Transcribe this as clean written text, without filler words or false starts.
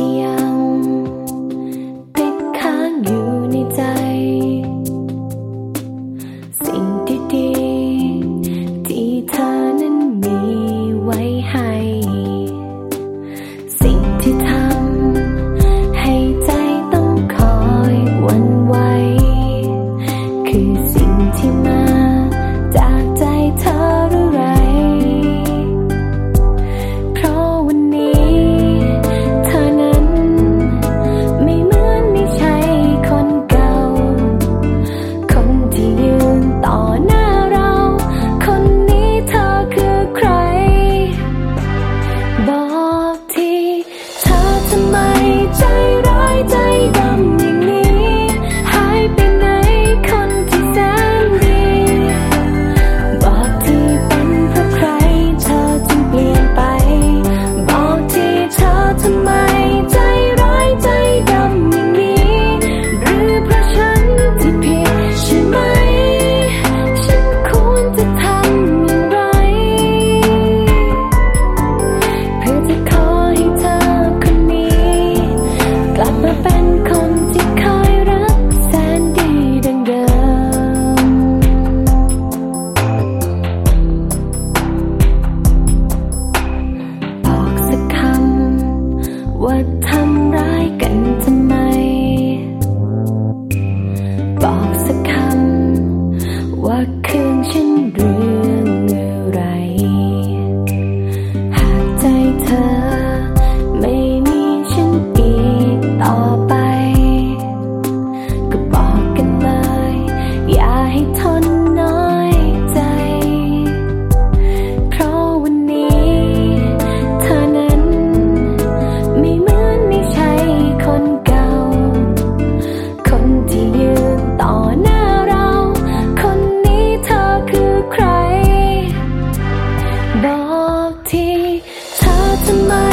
ที่ยังติดค้างอยู่ในใจสิ่งดีๆที่เธอนั้นมีไว้ให้สิ่งที่ทำให้ใจต้องคอยหวั่นไหวคือสิ่งที่มาจากใจเธอหรือไรเพราะวันนี้เธอนั้นไม่เหมือนไม่ใช่คนเก่าคนที่ยืนต่อหน้าเราคนนี้เธอคือใครบอกทีเธอทำไมใจร้ายใจดำอย่างนี้หายไปไหนคนที่แสนดีบอกทีเป็นเพราะใครเธอจึงเปลี่ยนไปบอกทีเธอทำไมใจร้ายใจดำอย่างนี้หรือเพราะฉันที่ผิดใช่ไหมฉันควรจะทำอย่างไรเพื่อจะขอให้เธอคนนี้กลับมาเป็นคนที่คอยรักแสนดีดังเดิมบอกสักคำว่าทำร้ายกันทำไมบอกสักคำว่าคืนฉันเรื่องอะไรหากใจเธอไม่มีฉันอีกต่อไปก็บอกกันเลยอย่าให้ทนน้อยใจเพราะวันนี้เธอนั้นไม่เหมือนไม่ใช่คนเก่าคนที่ยืนต่อหน้าเราคนนี้เธอคือใครบอกทีเธอทำไม